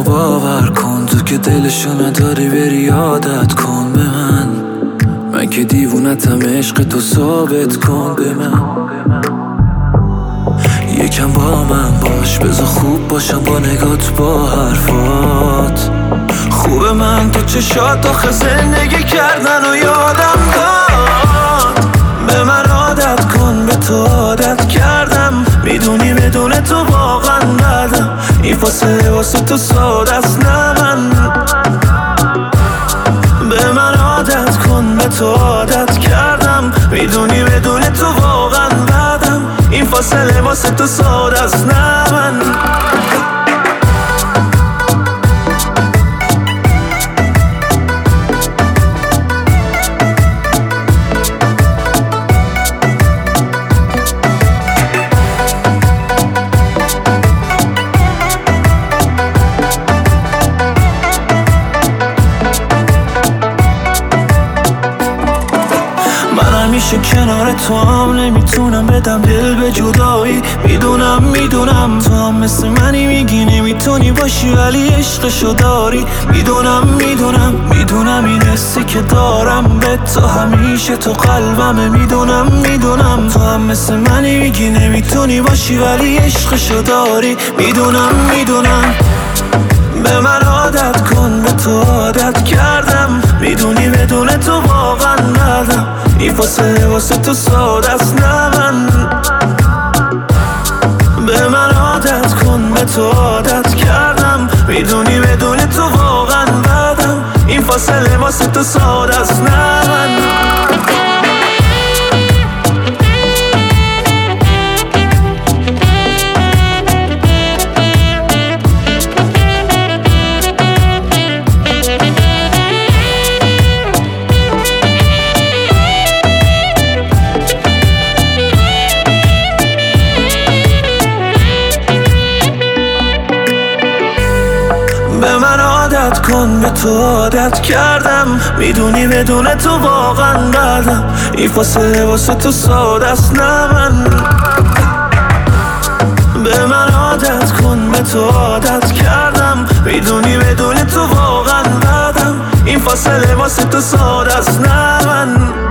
منو باور کن، تو که دلشو نداری بری عادت کن به من که دیوونتم، عشق تو ثابت کن به من. یکم با من باش، بذار خوب باشم با نگات با حرفات. خوبه من تو چشات آخه زندگی کردن و یادم داد. به من عادت کن، به تو عادت کردم، میدونی بدون تو واقعا بدم. این فاصله واسه تو ساده است نه من. به من عادت کن، به تو عادت کردم، میدونی بدون تو واقعا بدم. این فاصله واسه تو ساده است نه من. همیشه کنار تو هم نمیتونم بدم دل به جدایی. میدونم تو هم مثل منی، میگی نمیتونی باشی ولی عشقشو داری. میدونم این حسی که دارم به تو همیشه تو قلبمه. میدونم تو هم مثل منی، میگی نمیتونی باشی ولی عشقشو داری. میدونم به من عادت کن، به تو عادت کردم، میدونی بدون تو واقعا ندم. این فاصله واسه تو ساده است نه من. به من عادت کن، به تو عادت کردم، میدونی بدون تو واقعا بدم. این فاصله واسه تو ساده است نه من. به من عادت کن، به تو عادت کردم، میدونی بدون تو واقعا بدم. این فاصله واسه تو ساده است نه من. به من عادت کن، به تو عادت کردم، میدونی بدون تو واقعا بدم. این فاصله واسه تو ساده است نه من.